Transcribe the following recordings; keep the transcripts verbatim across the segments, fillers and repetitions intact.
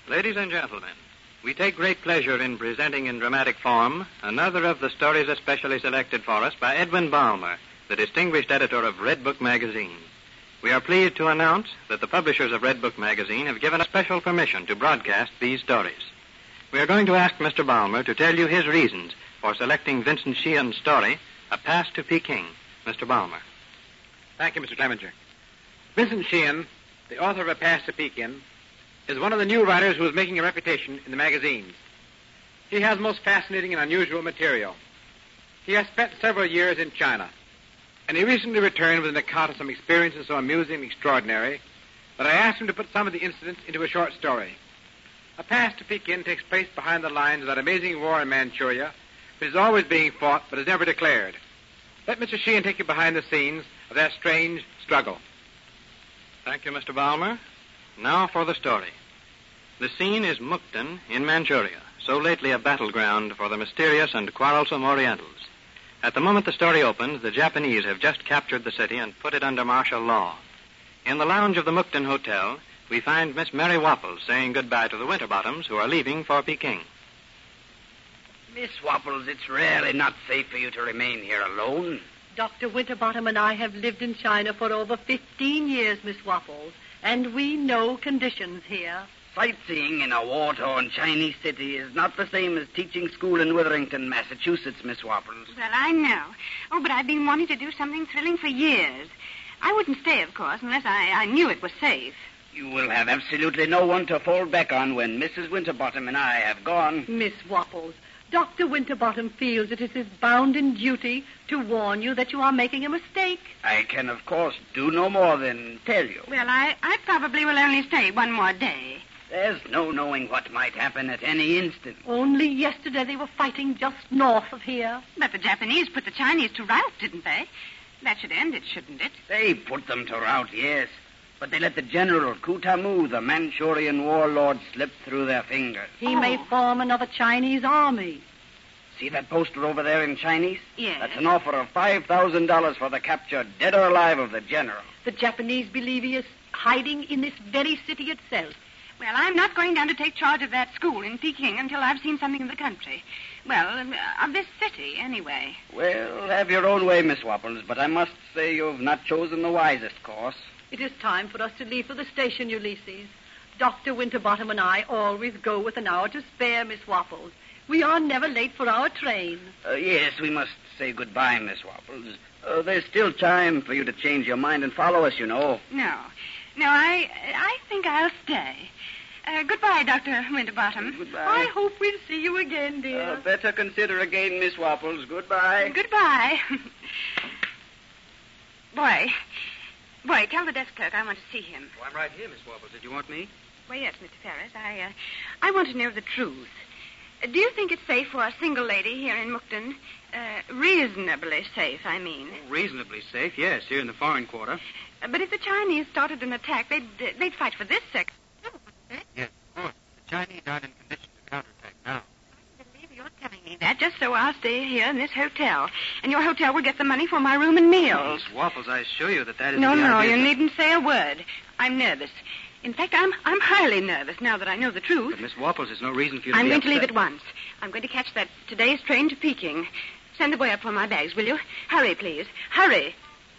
Ladies and gentlemen, we take great pleasure in presenting in dramatic form another of the stories especially selected for us by Edwin Balmer, the distinguished editor of Red Book magazine. We are pleased to announce that the publishers of Red Book magazine have given us special permission to broadcast these stories. We are going to ask Mister Balmer to tell you his reasons for selecting Vincent Sheehan's story, A Pass to Peking. Mister Balmer. Thank you, Mister Clemenger. Vincent Sheehan, the author of A Pass to Peking, is one of the new writers who is making a reputation in the magazines. He has most fascinating and unusual material. He has spent several years in China, and he recently returned with an account of some experiences so amusing and extraordinary that I asked him to put some of the incidents into a short story. A Pass to Peking takes place behind the lines of that amazing war in Manchuria, which is always being fought but is never declared. Let Mister Sheehan take you behind the scenes of that strange struggle. Thank you, Mister Balmer. Now for the story. The scene is Mukden in Manchuria, so lately a battleground for the mysterious and quarrelsome Orientals. At the moment the story opens, the Japanese have just captured the city and put it under martial law. In the lounge of the Mukden Hotel, we find Miss Mary Wapples saying goodbye to the Winterbottoms, who are leaving for Peking. Miss Wapples, it's really not safe for you to remain here alone. Doctor Winterbottom and I have lived in China for over fifteen years, Miss Wapples, and we know conditions here. Sightseeing in a war-torn Chinese city is not the same as teaching school in Witherington, Massachusetts, Miss Wapples. Well, I know. Oh, but I've been wanting to do something thrilling for years. I wouldn't stay, of course, unless I, I knew it was safe. You will have absolutely no one to fall back on when Missus Winterbottom and I have gone. Miss Wapples, Doctor Winterbottom feels that it is bounden duty to warn you that you are making a mistake. I can, of course, do no more than tell you. Well, I, I probably will only stay one more day. There's no knowing what might happen at any instant. Only yesterday they were fighting just north of here. But the Japanese put the Chinese to rout, didn't they? That should end it, shouldn't it? They put them to rout, yes. But they let the General Kutamu, the Manchurian warlord, slip through their fingers. He oh. may form another Chinese army. See that poster over there in Chinese? Yes. That's an offer of five thousand dollars for the capture, dead or alive, of the General. The Japanese believe he is hiding in this very city itself. Well, I'm not going down to take charge of that school in Peking until I've seen something of the country. Well, um, of this city, anyway. Well, have your own way, Miss Wapples, but I must say you've not chosen the wisest course. It is time for us to leave for the station, Ulysses. Doctor Winterbottom and I always go with an hour to spare, Miss Wapples. We are never late for our train. Uh, yes, we must say goodbye, Miss Wapples. Uh, there's still time for you to change your mind and follow us, you know. No. No, I I think I'll stay. Uh, goodbye, Doctor Winterbottom. Goodbye. I hope we'll see you again, dear. Uh, better consider again, Miss Wapples. Goodbye. Goodbye. Boy. Boy, tell the desk clerk I want to see him. Oh, I'm right here, Miss Wapples. Did you want me? Well, yes, Mister Ferris. I, uh, I want to know the truth. Uh, do you think it's safe for a single lady here in Mukden? Uh, reasonably safe, I mean. Oh, reasonably safe, yes, here in the foreign quarter. Uh, but if the Chinese started an attack, they'd, uh, they'd fight for this sector. Yes, of course. The Chinese aren't in condition to counterattack now. I believe you're telling me that just so I'll stay here in this hotel. And your hotel will get the money for my room and meals. Miss Wapples, I assure you that that is No, the no, idea you that... needn't say a word. I'm nervous. In fact, I'm I'm highly nervous now that I know the truth. But, Miss Wapples, there's no reason for you to I'm be going to upset. leave at once. I'm going to catch that today's train to Peking. Send the boy up for my bags, will you? Hurry, please. Hurry.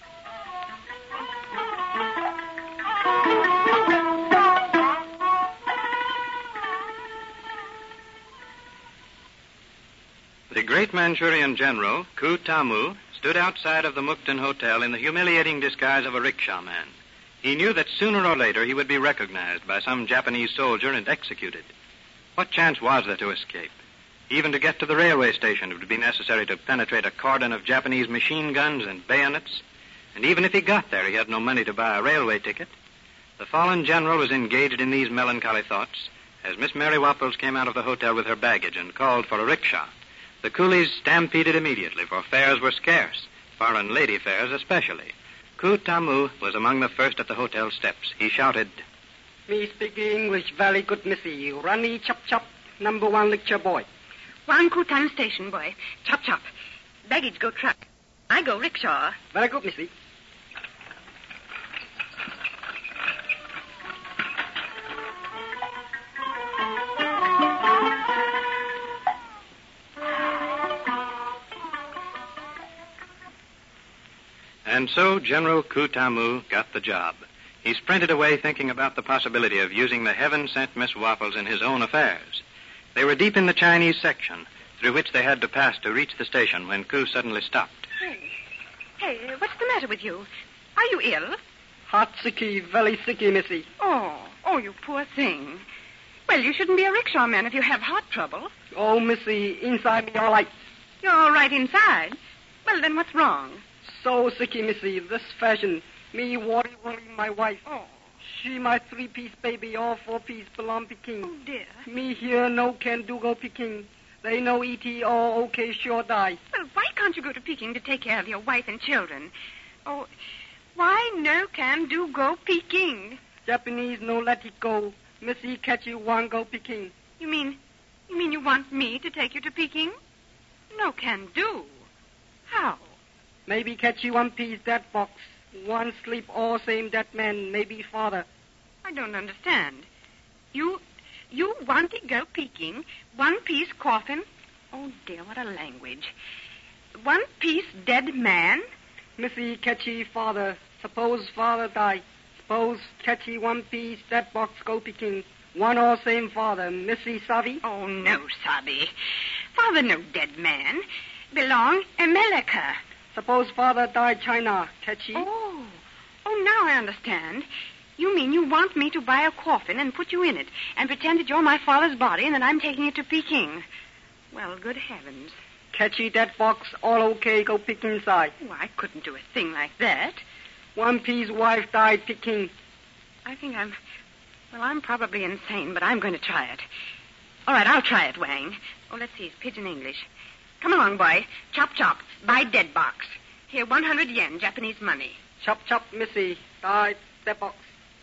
The great Manchurian general, Kutamu, stood outside of the Mukden Hotel in the humiliating disguise of a rickshaw man. He knew that sooner or later he would be recognized by some Japanese soldier and executed. What chance was there to escape? Even to get to the railway station, it would be necessary to penetrate a cordon of Japanese machine guns and bayonets. And even if he got there, he had no money to buy a railway ticket. The fallen general was engaged in these melancholy thoughts as Miss Mary Wapples came out of the hotel with her baggage and called for a rickshaw. The coolies stampeded immediately, for fares were scarce, foreign lady fares especially. Kutamu was among the first at the hotel steps. He shouted, Me speak English very good, missy. Runny chop chop, number one lecture boy. One Kutan station, boy. Chop chop. Baggage go truck. I go rickshaw. Very good, missy. And so General Ku Tamu got the job. He sprinted away thinking about the possibility of using the heaven-sent Miss Waffles in his own affairs. They were deep in the Chinese section, through which they had to pass to reach the station when Ku suddenly stopped. Hey, hey, what's the matter with you? Are you ill? Hot sicky, very sicky, Missy. Oh, oh, you poor thing. Well, you shouldn't be a rickshaw man if you have heart trouble. Oh, Missy, inside me all right. You're all right inside. Well, then what's wrong? So sicky, Missy, this fashion. Me worry, worry my wife. Oh. She my three-piece baby, all four-piece belong Peking. Oh, dear. Me here no can do go Peking. They no E T all okay sure die. Well, why can't you go to Peking to take care of your wife and children? Oh, why no can do go Peking? Japanese no let it go. Missy catch you one go Peking. You mean, you mean you want me to take you to Peking? No can do. How? Maybe catch you one piece that box. One sleep all same that man, maybe father. I don't understand. You, you want to go Peking, one piece coffin? Oh, dear, what a language. One piece dead man? Missy catchy father. Suppose father die. Suppose catchy one piece that box go Peking. One all same father. Missy Savi? Oh, no, Sabi. Father no dead man. Belong America. Suppose father died China. Catchy? Oh. Oh, now I understand. You mean you want me to buy a coffin and put you in it and pretend that you're my father's body and that I'm taking it to Peking. Well, good heavens. Catchy that box, all okay, go Peking inside. Oh, I couldn't do a thing like that. One piece wife died Peking. I think I'm... Well, I'm probably insane, but I'm going to try it. All right, I'll try it, Wang. Oh, let's see, it's pidgin English. Come along, boy. Chop, chop. Buy dead box. Here, one hundred yen, Japanese money. Chop, chop, Missy. Died that box.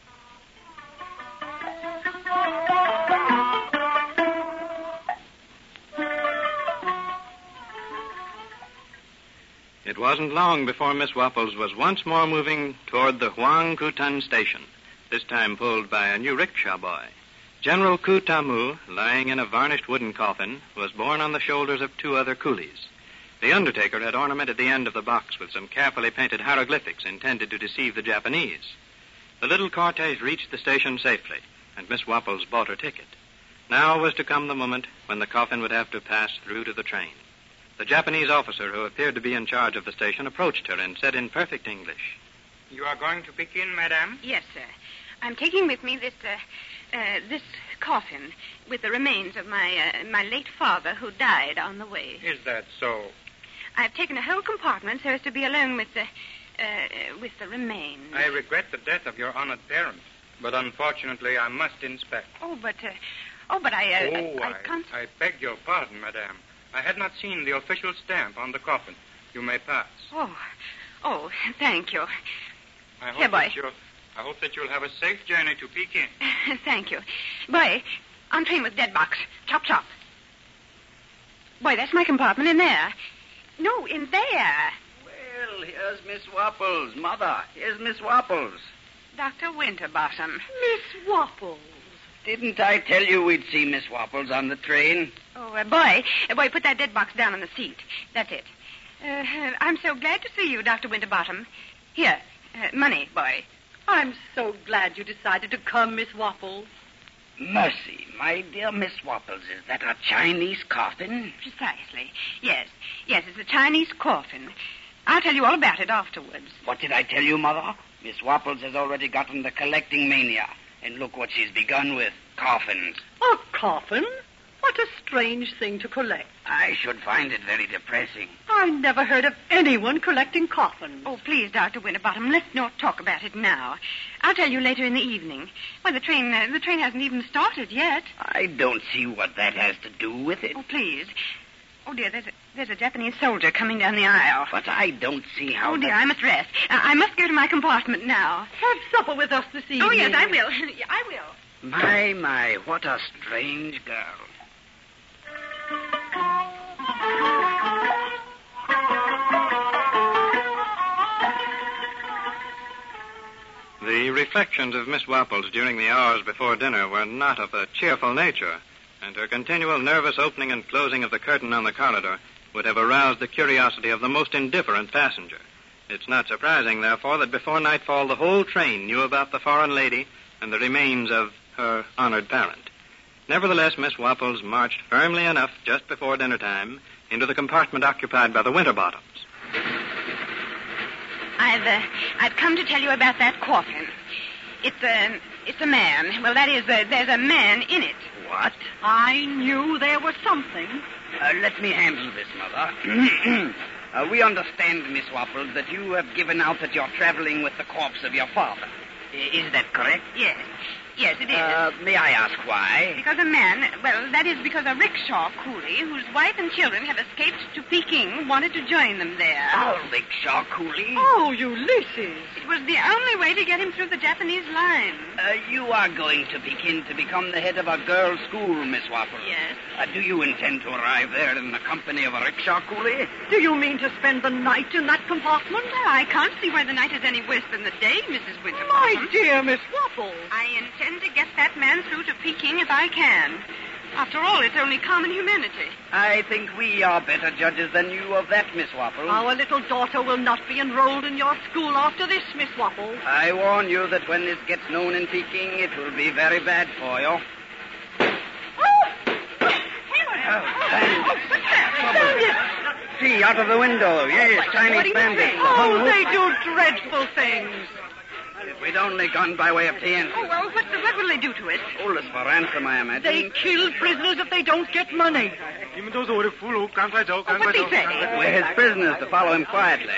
It wasn't long before Miss Waffles was once more moving toward the Huang Kutan station, this time pulled by a new rickshaw boy. General Ku Tamu, lying in a varnished wooden coffin, was borne on the shoulders of two other coolies. The undertaker had ornamented the end of the box with some carefully painted hieroglyphics intended to deceive the Japanese. The little cortege reached the station safely, and Miss Waffles bought her ticket. Now was to come the moment when the coffin would have to pass through to the train. The Japanese officer who appeared to be in charge of the station approached her and said in perfect English, "You are going to Peking, madame?" Yes, sir. I'm taking with me this, uh, uh, this coffin with the remains of my, uh, my late father who died on the way. Is that so? I've taken a whole compartment so as to be alone with the, uh, with the remains. I regret the death of your honored parent, but unfortunately I must inspect. Oh, but, uh, oh, but I, uh, oh, I, I I, can't... I beg your pardon, madame. I had not seen the official stamp on the coffin. You may pass. Oh, oh, thank you. I hope Here, boy. that you'll, I hope that you'll have a safe journey to Peking. Thank you. Boy, on train with dead box. Chop, chop. Boy, that's my compartment in there. No, in there. Well, here's Miss Waffles. Mother, here's Miss Waffles. Doctor Winterbottom. Miss Waffles. Didn't I tell you we'd see Miss Waffles on the train? Oh, uh, boy, uh, boy, put that dead box down on the seat. That's it. Uh, I'm so glad to see you, Doctor Winterbottom. Here, uh, money, boy. I'm so glad you decided to come, Miss Waffles. Mercy, my dear Miss Waffles, is that a Chinese coffin? Precisely. Yes, yes, it's a Chinese coffin. I'll tell you all about it afterwards. What did I tell you, Mother? Miss Waffles has already gotten the collecting mania. And look what she's begun with, coffins. A coffin? What a strange thing to collect. I should find it very depressing. I never heard of anyone collecting coffins. Oh, please, Doctor Winterbottom, let's not talk about it now. I'll tell you later in the evening. Well, the train, uh, the train hasn't even started yet. I don't see what that has to do with it. Oh, please. Oh, dear, there's a, there's a Japanese soldier coming down the aisle. But I don't see how Oh, dear, that... I must rest. Uh, I must go to my compartment now. Have supper with us this evening. Oh, yes, I will. I will. My, my, what a strange girl. The reflections of Miss Waffles during the hours before dinner were not of a cheerful nature, and her continual nervous opening and closing of the curtain on the corridor would have aroused the curiosity of the most indifferent passenger. It's not surprising, therefore, that before nightfall the whole train knew about the foreign lady and the remains of her honored parent. Nevertheless, Miss Waffles marched firmly enough just before dinner time into the compartment occupied by the Winterbottoms. I've, uh, I've come to tell you about that coffin. It's a, it's a man. Well, that is, uh, there's a man in it. What? I knew there was something. Uh, let me handle this, Mother. uh, we understand, Miss Waffles, that you have given out that you're traveling with the corpse of your father. I- Is that correct? Yes. Yes, it is. Uh, may I ask why? Because a man, well, that is because a rickshaw coolie whose wife and children have escaped to Peking wanted to join them there. A rickshaw coolie? Oh, Ulysses. It was the only way to get him through the Japanese lines. Uh, you are going to Peking to become the head of a girls' school, Miss Waffles. Yes. Uh, do you intend to arrive there in the company of a rickshaw coolie? Do you mean to spend the night in that compartment? Well, I can't see why the night is any worse than the day, Missus Winterbottom. My dear Miss Waffles. I intend to get that man through to Peking if I can. After all, it's only common humanity. I think we are better judges than you of that, Miss Waffles. Our little daughter will not be enrolled in your school after this, Miss Waffles. I warn you that when this gets known in Peking, it will be very bad for you. Bandits! See, out of the window. Yes, Chinese bandits. Oh, they do dreadful things. If we'd only gone by way of Tianjin. Oh, well, what, what will they do to it? Hold us for ransom, I imagine. They kill prisoners if they don't get money. What did he say? We're his prisoners to follow him quietly.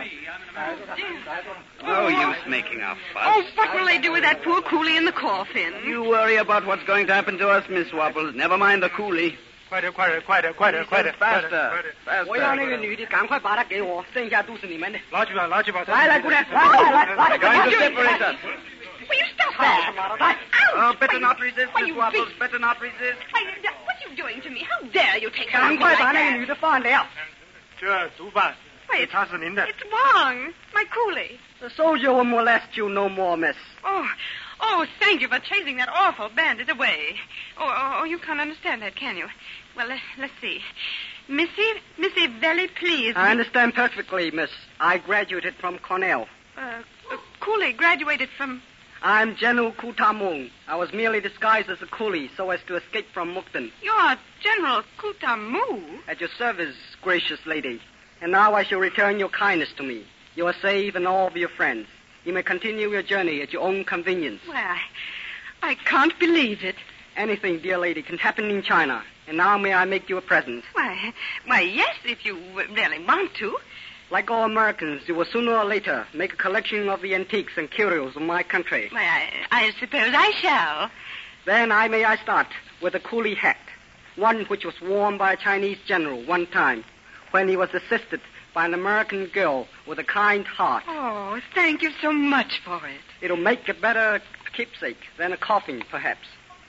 No use making a fuss. Oh, what will they do with that poor coolie in the coffin? You worry about what's going to happen to us, Miss Waffles. Never mind the coolie. 快点，快点，快点，快点，快点 Faster, faster. 我要那个女的赶快把她给我，剩下都是你们的。 拿去吧，拿去吧。 来来，姑娘，来来来来， They're going to separate us. Will you stop that? Oh, better not resist, Why, Miss you Waffles. beast. Better not resist. Why, what are you doing to me? How dare you take 赶 something 快 like 把那个 that? 女的放掉。 这毒贩， Wait, 他是您的。 it's Wang, my coolie. The soldier will molest you no more, miss. Oh, oh, thank you for chasing that awful bandit away. Oh, oh, oh you can't understand that, can you? Well, uh, let's see. Missy, Missy, very pleased. I understand perfectly, miss. I graduated from Cornell. Uh, uh, coolie graduated from... I'm General Kutamung. I was merely disguised as a coolie so as to escape from Mukden. You're General Kutamu. At your service, gracious lady. And now I shall return your kindness to me. You are safe and all of your friends. You may continue your journey at your own convenience. Well, I, I can't believe it. Anything, dear lady, can happen in China. And now may I make you a present? Why, why, yes, if you really want to. Like all Americans, you will sooner or later make a collection of the antiques and curios of my country. Why, I, I suppose I shall. Then I may I start with a coolie hat, one which was worn by a Chinese general one time when he was assisted by an American girl with a kind heart. Oh, thank you so much for it. It'll make a better keepsake than a coffin, perhaps.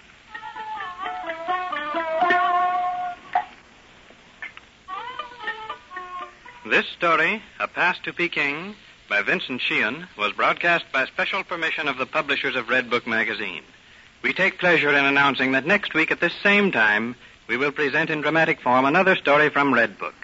This story, A Pass to Peking, by Vincent Sheehan, was broadcast by special permission of the publishers of Red Book magazine. We take pleasure in announcing that next week at this same time, we will present in dramatic form another story from Red Book.